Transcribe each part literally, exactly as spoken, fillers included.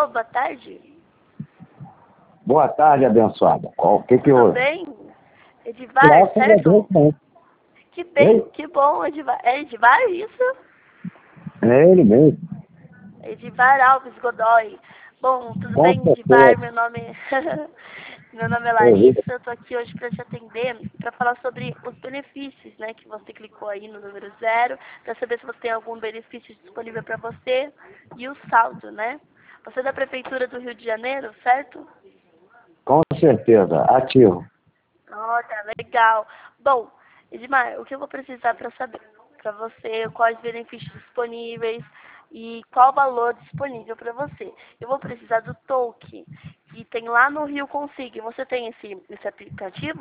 boa tarde. Boa tarde, abençoada. O que que Tudo houve? bem? Edivar, Graças a Deus, certo? bem. Que bem, Ei? que bom, Edivar. É Edivar isso? É ele mesmo. Edivar Alves Godoy. Bom, tudo Com bem, Edivar? certeza. Meu nome Meu nome é Oi. Larissa, eu tô aqui hoje para te atender, para falar sobre os benefícios, né, que você clicou aí no número zero, para saber se você tem algum benefício disponível para você e o saldo, né? Você é da Prefeitura do Rio de Janeiro, certo? Com certeza. Ativo. Oh, tá legal. Bom, Edmar, o que eu vou precisar para saber para você, quais benefícios disponíveis e qual valor disponível para você. Eu vou precisar do Toque, que tem lá no Rio Consig. Você tem esse, esse aplicativo?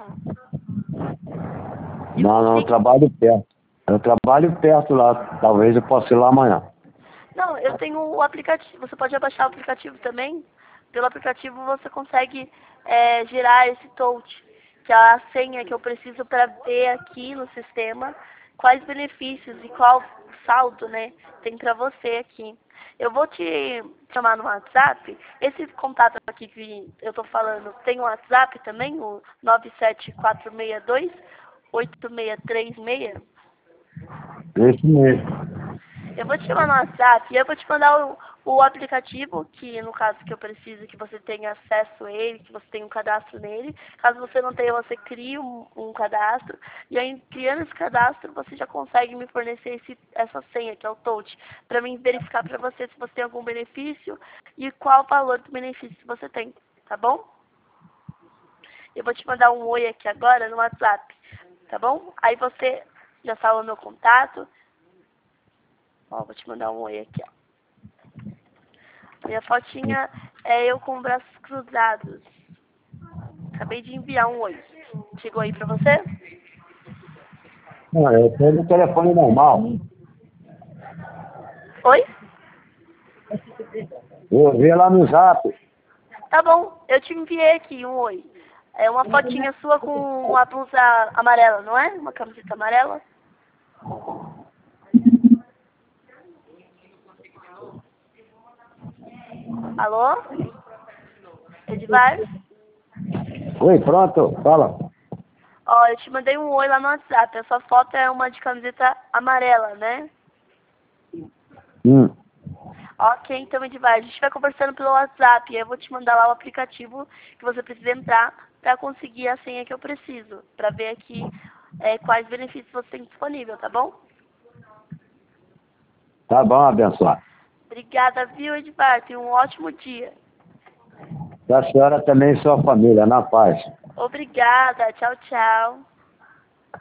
Rio Não, não, eu Consig? trabalho perto. Eu trabalho perto lá. Talvez eu possa ir lá amanhã. Não, eu tenho o aplicativo. Você pode abaixar o aplicativo também. Pelo aplicativo você consegue é, gerar esse touch, que é a senha que eu preciso para ver aqui no sistema quais benefícios e qual saldo, né, tem para você aqui. Eu vou te chamar no WhatsApp. Esse contato aqui que eu tô falando tem o WhatsApp também, o nove sete quatro seis dois oito seis três seis. Esse mesmo. Eu vou te chamar no WhatsApp e eu vou te mandar o, o aplicativo, que no caso que eu preciso que você tenha acesso a ele, que você tenha um cadastro nele. Caso você não tenha, você cria um, um cadastro. E aí, criando esse cadastro, você já consegue me fornecer esse, essa senha, que é o touch, para mim verificar para você se você tem algum benefício e qual o valor do benefício que você tem, tá bom? Eu vou te mandar um oi aqui agora no WhatsApp, tá bom? Aí você já salva meu contato. Ó, vou te mandar um oi aqui, ó. Minha fotinha é eu com braços cruzados. Acabei de enviar um oi. Chegou aí pra você? Não, eu tenho no telefone normal. Oi? Eu vi lá no zap. Tá bom, eu te enviei aqui um oi. É uma fotinha sua com uma blusa amarela, não é? Uma camiseta amarela. Alô? Edvar? Oi, pronto? Fala. Ó, eu te mandei um oi lá no WhatsApp. A sua foto é uma de camiseta amarela, né? Hum. Ok, então, Edvar, a gente vai conversando pelo WhatsApp. Eu vou te mandar lá o aplicativo que você precisa entrar para conseguir a senha que eu preciso, para ver aqui é, quais benefícios você tem disponível, tá bom? Tá bom, abençoado. Obrigada, viu, Edvar? Tenha um ótimo dia. Da senhora também e sua família, na paz. Obrigada. Tchau, tchau.